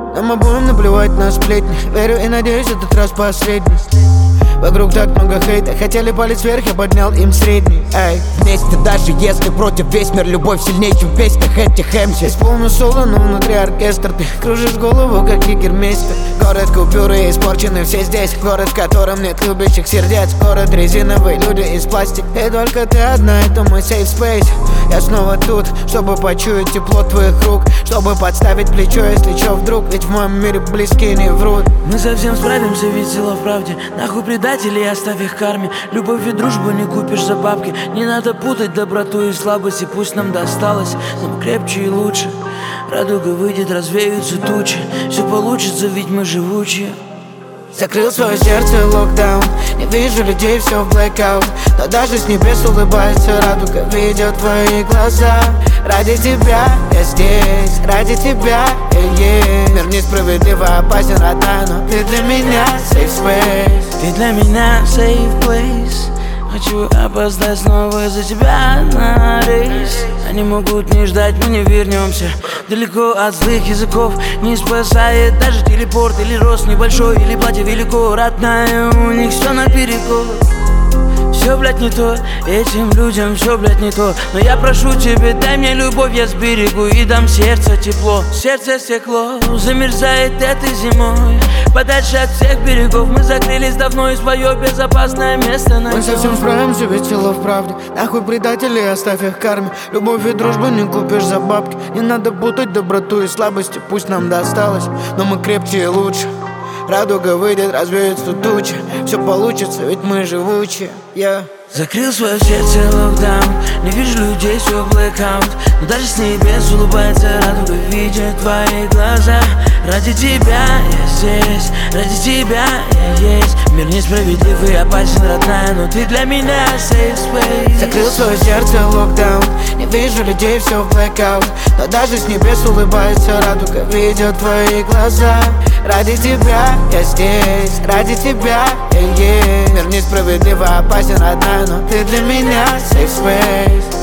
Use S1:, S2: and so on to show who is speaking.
S1: Нам обоим наплевать на сплетни. Верю и надеюсь, этот раз последний. Вокруг так много хейта, хотели палец вверх, я поднял им средний. Эй,
S2: вместе, даже если против весь мир, любовь сильнее, чем в песнях этих МС.
S1: здесь полный соло, но внутри оркестр. Ты кружишь голову, как егермейстер. Город купюры испорчены все здесь. Город, в котором нет любящих сердец. Город резиновый, люди из пластика. И только ты одна, это мой safe space. Я снова тут, чтобы почуять тепло твоих рук, чтобы подставить плечо, если чё вдруг. Ведь в моем мире близкие не врут.
S3: Мы совсем справимся, ведь сила в правде. Нахуй предателей, оставь их карме. Любовь и дружбу не купишь за бабки. Не надо путать доброту и слабость. И пусть нам досталось, но мы крепче и лучше. Радуга выйдет, развеются тучи. Все получится, ведь мы живучие.
S1: Закрыл свое сердце локдаун. Не вижу людей, все в blackout. Но даже с небес улыбается радуга, видит твои глаза. Ради тебя я здесь, ради тебя я есть. Мир несправедливо опасен, родная, но ты для меня safe space.
S3: Ты для меня safe place. Хочу опоздать снова за тебя на рейс. Они могут не ждать, мы не вернемся. Далеко от злых языков не спасает даже телепорт. Или рост небольшой, или платье велико. Родная, у них все наперекор. Все, блядь, не то, этим людям все, блядь, не то. Но я прошу тебя, дай мне любовь, я сберегу и дам сердце тепло. Сердце стекло, замерзает этой зимой. Подальше от всех берегов мы закрылись давно, и свое безопасное место найдем.
S1: Мы совсем справимся, ведь сила в правде. Нахуй предателей, оставь их карме. Любовь и дружбу не купишь за бабки. Не надо путать доброту и слабости. Пусть нам досталось, но мы крепче и лучше. Радуга выйдет, развеются тучи. Все получится, ведь мы живучие.
S3: Закрыл свое сердце локдаун. Не вижу людей, все blackout. Но даже с небес улыбается радуга, видит твои глаза. Ради тебя я здесь, ради тебя я есть. Мир несправедлив и опасен, родная, но ты для меня safe space.
S1: Закрыл свое сердце локдаун. Не вижу людей, все в blackout. Но даже с небес улыбается радуга, видит твои глаза. Ради тебя я здесь, ради тебя я есть. Мир несправедливо опасен, родная, но ты для меня safe space.